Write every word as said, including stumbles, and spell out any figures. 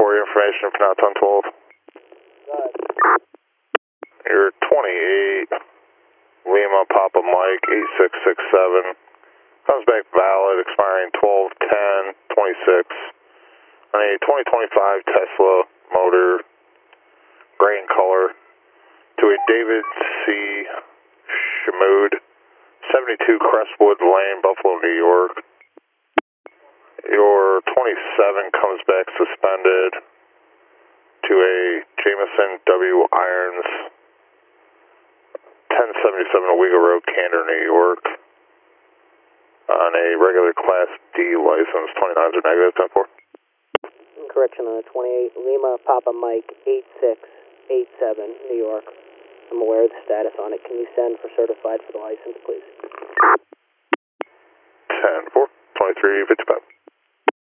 for your information for now, ten twelve. You're twenty-eight, Lima Papa Mike, eight six six seven. Comes back valid, expiring twelve ten twenty-six. On a twenty twenty-five Tesla motor, gray in color, to a David C. Shamood, seventy-two Crestwood Lane, Buffalo, New York. Your twenty-seven comes back suspended to a Jameson W. Irons, ten seventy-seven Owego Road, Candor, New York, on a regular Class D license, twenty-nines are negative, ten four. Correction on the twenty-eight, Lima Papa Mike, eight six eight seven, New York. I'm aware of the status on it. Can you send for certified for the license, please? ten four, twenty-three fifty-five.